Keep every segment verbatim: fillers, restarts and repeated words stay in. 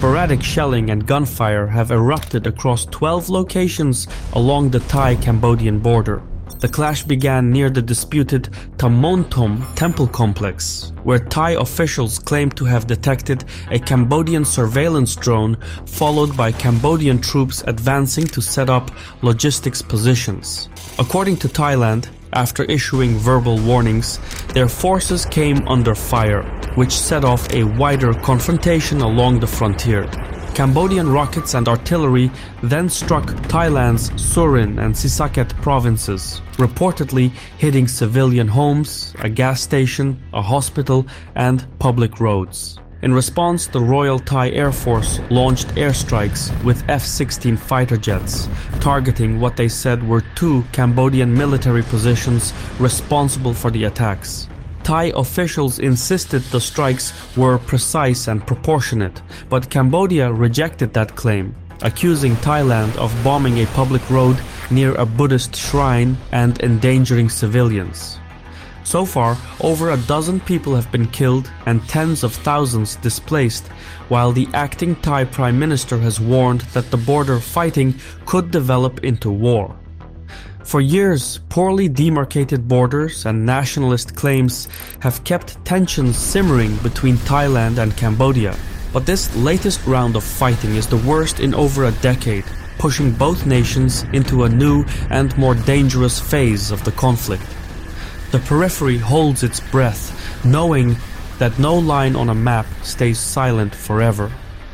Sporadic shelling and gunfire have erupted across twelve locations along the Thai-Cambodian border. The clash began near the disputed Tamontom temple complex, where Thai officials claimed to have detected a Cambodian surveillance drone followed by Cambodian troops advancing to set up logistics positions. According to Thailand, after issuing verbal warnings, their forces came under fire, which set off a wider confrontation along the frontier. Cambodian rockets and artillery then struck Thailand's Surin and Sisaket provinces, reportedly hitting civilian homes, a gas station, a hospital, and public roads. In response, the Royal Thai Air Force launched airstrikes with F sixteen fighter jets, targeting what they said were two Cambodian military positions responsible for the attacks. Thai officials insisted the strikes were precise and proportionate, but Cambodia rejected that claim, accusing Thailand of bombing a public road near a Buddhist shrine and endangering civilians. So far, over a dozen people have been killed and tens of thousands displaced, while the acting Thai Prime Minister has warned that the border fighting could develop into war. For years, poorly demarcated borders and nationalist claims have kept tensions simmering between Thailand and Cambodia. But this latest round of fighting is the worst in over a decade, pushing both nations into a new and more dangerous phase of the conflict. The periphery holds its breath, knowing that no line on a map stays silent forever.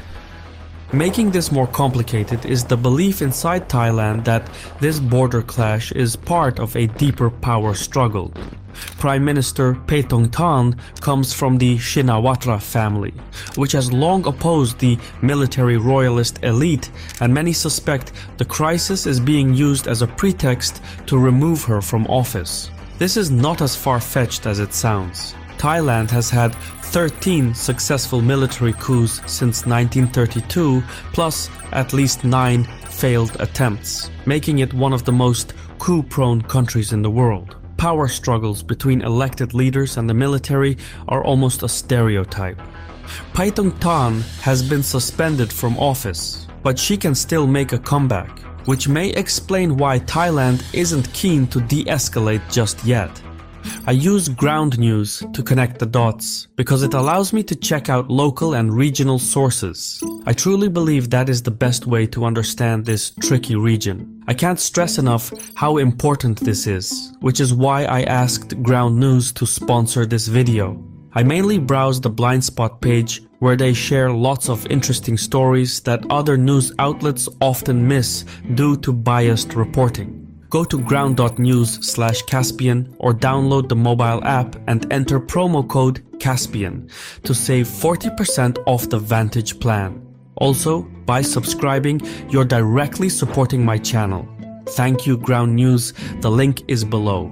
Making this more complicated is the belief inside Thailand that this border clash is part of a deeper power struggle. Prime Minister Paetongtarn comes from the Shinawatra family, which has long opposed the military royalist elite, and many suspect the crisis is being used as a pretext to remove her from office. This is not as far-fetched as it sounds. Thailand has had thirteen successful military coups since nineteen thirty-two, plus at least nine failed attempts, making it one of the most coup-prone countries in the world. Power struggles between elected leaders and the military are almost a stereotype. Paetongtarn has been suspended from office, but she can still make a comeback, which may explain why Thailand isn't keen to de-escalate just yet. I use Ground News to connect the dots because it allows me to check out local and regional sources. I truly believe that is the best way to understand this tricky region. I can't stress enough how important this is, which is why I asked Ground News to sponsor this video. I mainly browse the Blind Spot page, where they share lots of interesting stories that other news outlets often miss due to biased reporting. Go to ground.news slash Caspian or download the mobile app and enter promo code Caspian to save forty percent off the Vantage plan. Also, by subscribing, you're directly supporting my channel. Thank you, Ground News. The link is below.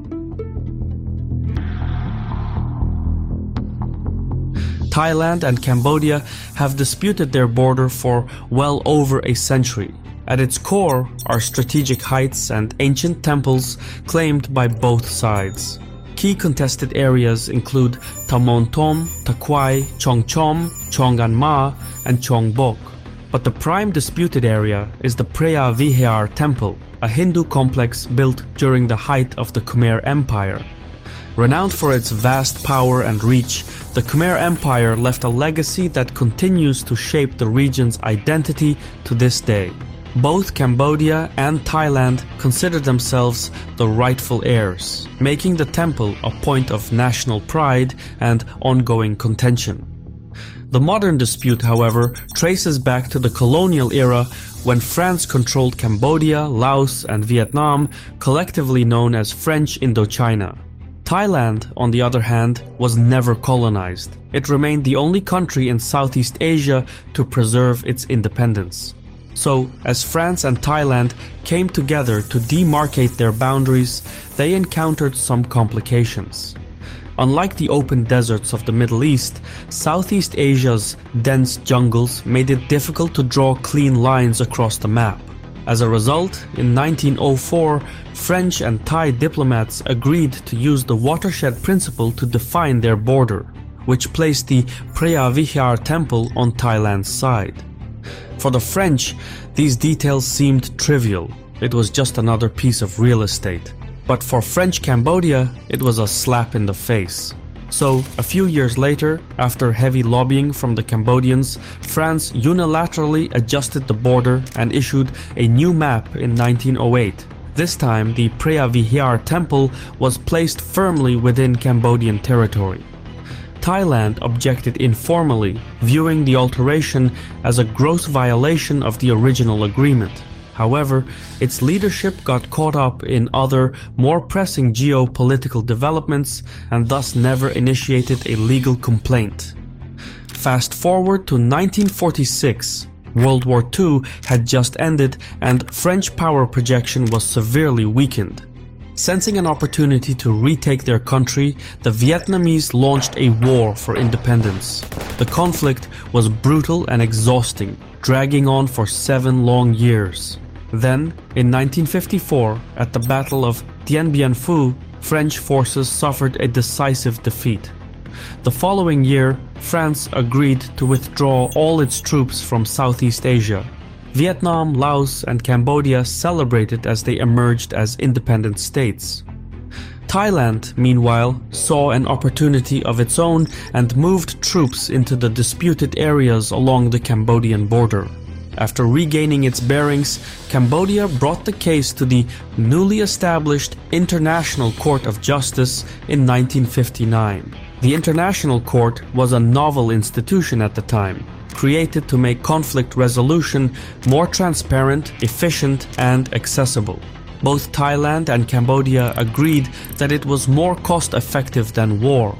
Thailand and Cambodia have disputed their border for well over a century. At its core are strategic heights and ancient temples claimed by both sides. Key contested areas include Tamontom, Takwai, Chongchom, Chonganma, and Chongbok. But the prime disputed area is the Preah Vihear Temple, a Hindu complex built during the height of the Khmer Empire. Renowned for its vast power and reach, the Khmer Empire left a legacy that continues to shape the region's identity to this day. Both Cambodia and Thailand consider themselves the rightful heirs, making the temple a point of national pride and ongoing contention. The modern dispute, however, traces back to the colonial era when France controlled Cambodia, Laos, and Vietnam, collectively known as French Indochina. Thailand, on the other hand, was never colonized. It remained the only country in Southeast Asia to preserve its independence. So, as France and Thailand came together to demarcate their boundaries, they encountered some complications. Unlike the open deserts of the Middle East, Southeast Asia's dense jungles made it difficult to draw clean lines across the map. As a result, in nineteen oh four, French and Thai diplomats agreed to use the watershed principle to define their border. which placed the Preah Vihear temple on Thailand's side. For the French, these details seemed trivial. It was just another piece of real estate. But for French Cambodia, it was a slap in the face. So, a few years later, after heavy lobbying from the Cambodians, France unilaterally adjusted the border and issued a new map in nineteen oh eight. This time, the Preah Vihear temple was placed firmly within Cambodian territory. Thailand objected informally, viewing the alteration as a gross violation of the original agreement. However, its leadership got caught up in other, more pressing geopolitical developments and thus never initiated a legal complaint. Fast forward to nineteen forty-six. World War Two had just ended and French power projection was severely weakened. Sensing an opportunity to retake their country, the Vietnamese launched a war for independence. The conflict was brutal and exhausting, dragging on for seven long years. Then, in nineteen fifty-four, at the Battle of Dien Bien Phu, French forces suffered a decisive defeat. The following year, France agreed to withdraw all its troops from Southeast Asia. Vietnam, Laos, and Cambodia celebrated as they emerged as independent states. Thailand, meanwhile, saw an opportunity of its own and moved troops into the disputed areas along the Cambodian border. After regaining its bearings, Cambodia brought the case to the newly established International Court of Justice in nineteen fifty-nine. The International Court was a novel institution at the time, created to make conflict resolution more transparent, efficient, and accessible. Both Thailand and Cambodia agreed that it was more cost-effective than war.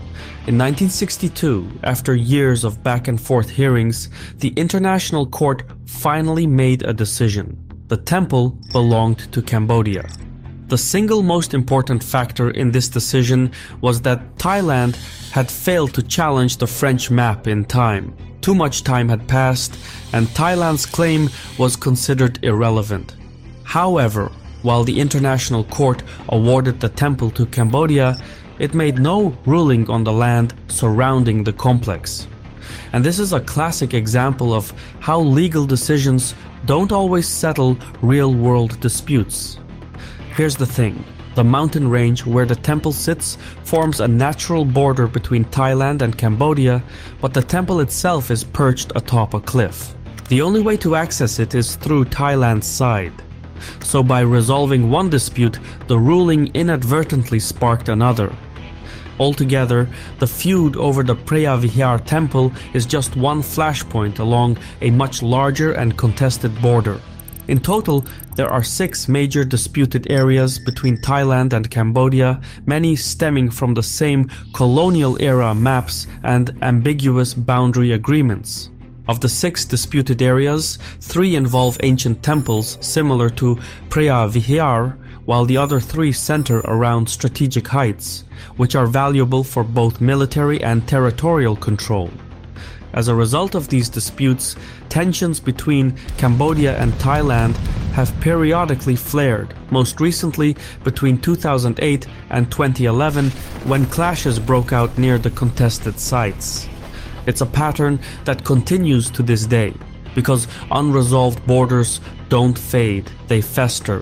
In nineteen sixty-two, after years of back-and-forth hearings, the International Court finally made a decision. The temple belonged to Cambodia. The single most important factor in this decision was that Thailand had failed to challenge the French map in time. Too much time had passed, and Thailand's claim was considered irrelevant. However, while the International Court awarded the temple to Cambodia, it made no ruling on the land surrounding the complex. And this is a classic example of how legal decisions don't always settle real-world disputes. Here's the thing. The mountain range where the temple sits forms a natural border between Thailand and Cambodia, but the temple itself is perched atop a cliff. The only way to access it is through Thailand's side. So by resolving one dispute, the ruling inadvertently sparked another. Altogether, the feud over the Preah Vihear temple is just one flashpoint along a much larger and contested border. In total, there are six major disputed areas between Thailand and Cambodia, many stemming from the same colonial-era maps and ambiguous boundary agreements. Of the six disputed areas, three involve ancient temples similar to Preah Vihear, while the other three center around strategic heights, which are valuable for both military and territorial control. As a result of these disputes, tensions between Cambodia and Thailand have periodically flared, most recently between two thousand eight and twenty eleven, when clashes broke out near the contested sites. It's a pattern that continues to this day, because unresolved borders don't fade, they fester.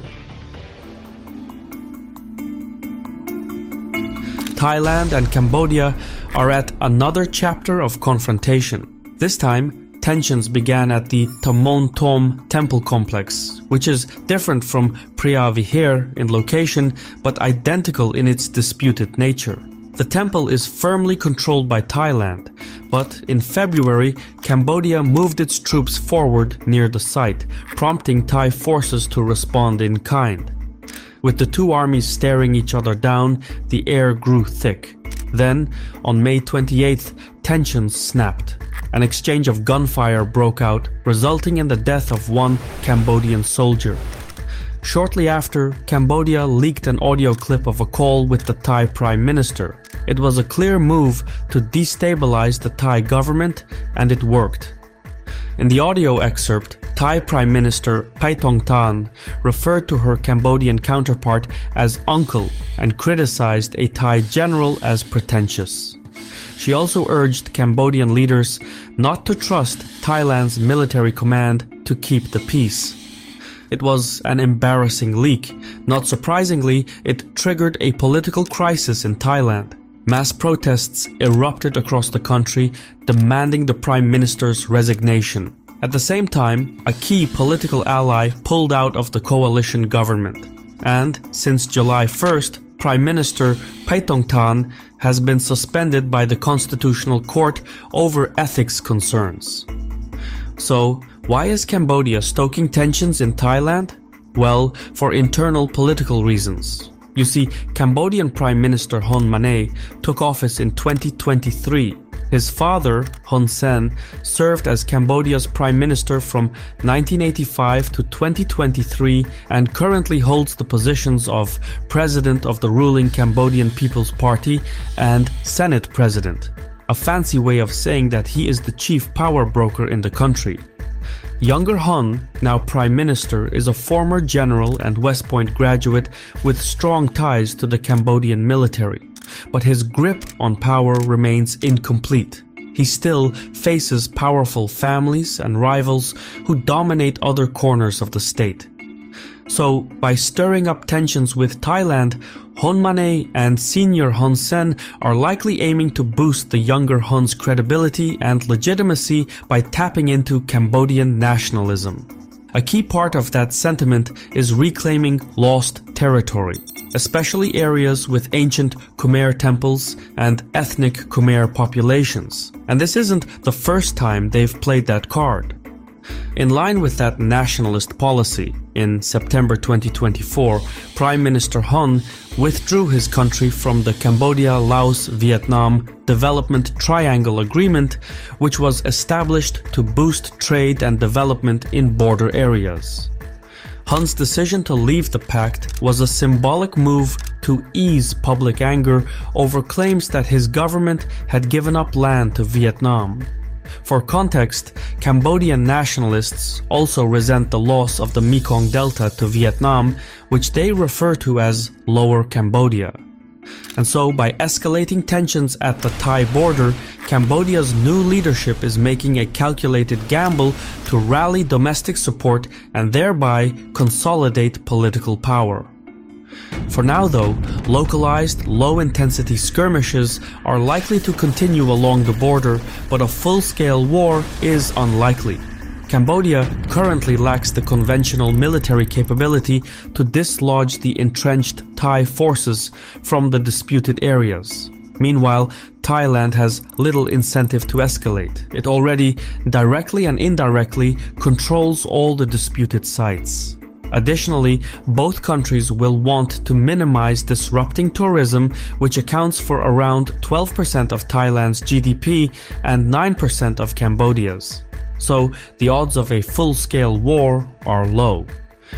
Thailand and Cambodia are at another chapter of confrontation. This time, tensions began at the Ta Mon Thom temple complex, which is different from Preah Vihear in location but identical in its disputed nature. The temple is firmly controlled by Thailand, but in February, Cambodia moved its troops forward near the site, prompting Thai forces to respond in kind. With the two armies staring each other down, the air grew thick. Then, on May twenty-eighth, tensions snapped. An exchange of gunfire broke out, resulting in the death of one Cambodian soldier. Shortly after, Cambodia leaked an audio clip of a call with the Thai Prime Minister. It was a clear move to destabilize the Thai government, and it worked. In the audio excerpt, Thai Prime Minister Paetongtarn referred to her Cambodian counterpart as uncle and criticized a Thai general as pretentious. She also urged Cambodian leaders not to trust Thailand's military command to keep the peace. It was an embarrassing leak. Not surprisingly, it triggered a political crisis in Thailand. Mass protests erupted across the country, demanding the Prime Minister's resignation. At the same time, a key political ally pulled out of the coalition government. And since July first, Prime Minister Paetongtarn has been suspended by the Constitutional Court over ethics concerns. So, why is Cambodia stoking tensions in Thailand? Well, for internal political reasons. You see, Cambodian Prime Minister Hun Manet took office in twenty twenty-three. His father, Hun Sen, served as Cambodia's Prime Minister from nineteen eighty-five to twenty twenty-three and currently holds the positions of President of the ruling Cambodian People's Party and Senate President, a fancy way of saying that he is the chief power broker in the country. Younger Hun, now Prime Minister, is a former general and West Point graduate with strong ties to the Cambodian military, but his grip on power remains incomplete. He still faces powerful families and rivals who dominate other corners of the state. So, by stirring up tensions with Thailand, Hun Manet and senior Hun Sen are likely aiming to boost the younger Hun's credibility and legitimacy by tapping into Cambodian nationalism. A key part of that sentiment is reclaiming lost territory, especially areas with ancient Khmer temples and ethnic Khmer populations. And this isn't the first time they've played that card. In line with that nationalist policy, in September twenty twenty-four, Prime Minister Hun withdrew his country from the Cambodia-Laos-Vietnam Development Triangle Agreement, which was established to boost trade and development in border areas. Hun's decision to leave the pact was a symbolic move to ease public anger over claims that his government had given up land to Vietnam. For context, Cambodian nationalists also resent the loss of the Mekong Delta to Vietnam, which they refer to as Lower Cambodia. And so, by escalating tensions at the Thai border, Cambodia's new leadership is making a calculated gamble to rally domestic support and thereby consolidate political power. For now though, localized, low-intensity skirmishes are likely to continue along the border, but a full-scale war is unlikely. Cambodia currently lacks the conventional military capability to dislodge the entrenched Thai forces from the disputed areas. Meanwhile, Thailand has little incentive to escalate. It already, directly and indirectly, controls all the disputed sites. Additionally, both countries will want to minimize disrupting tourism, which accounts for around twelve percent of Thailand's G D P and nine percent of Cambodia's. So, the odds of a full-scale war are low.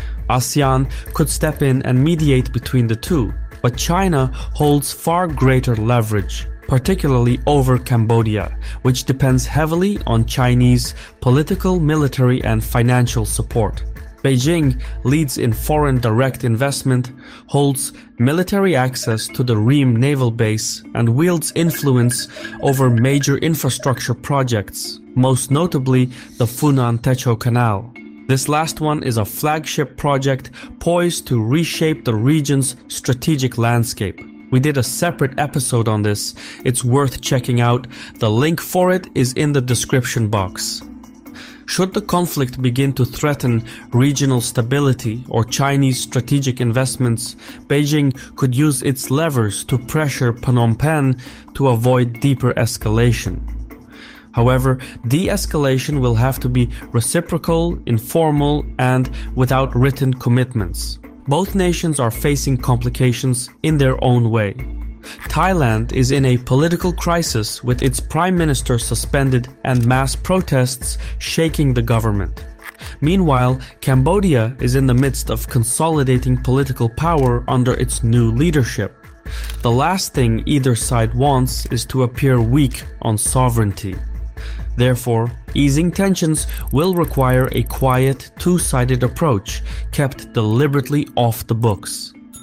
ASEAN could step in and mediate between the two, but China holds far greater leverage, particularly over Cambodia, which depends heavily on Chinese political, military, and financial support. Beijing leads in foreign direct investment, holds military access to the Ream naval base, and wields influence over major infrastructure projects, most notably the Funan-Techo Canal. This last one is a flagship project poised to reshape the region's strategic landscape. We did a separate episode on this. It's worth checking out. The link for it is in the description box. Should the conflict begin to threaten regional stability or Chinese strategic investments, Beijing could use its levers to pressure Phnom Penh to avoid deeper escalation. However, de-escalation will have to be reciprocal, informal, and without written commitments. Both nations are facing complications in their own way. Thailand is in a political crisis with its prime minister suspended and mass protests shaking the government. Meanwhile, Cambodia is in the midst of consolidating political power under its new leadership. The last thing either side wants is to appear weak on sovereignty. Therefore, easing tensions will require a quiet, two-sided approach, kept deliberately off the books.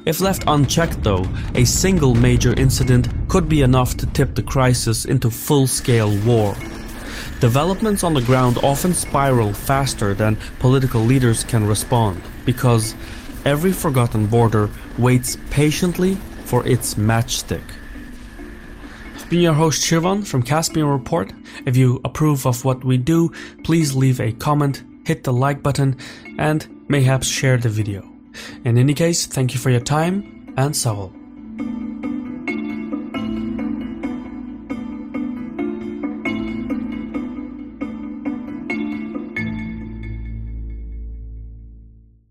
If left unchecked though, a single major incident could be enough to tip the crisis into full-scale war. Developments on the ground often spiral faster than political leaders can respond, because every forgotten border waits patiently for its matchstick. I've been your host Shirvan from Caspian Report. If you approve of what we do, please leave a comment, hit the like button, and mayhaps share the video. In any case, thank you for your time, and Savol.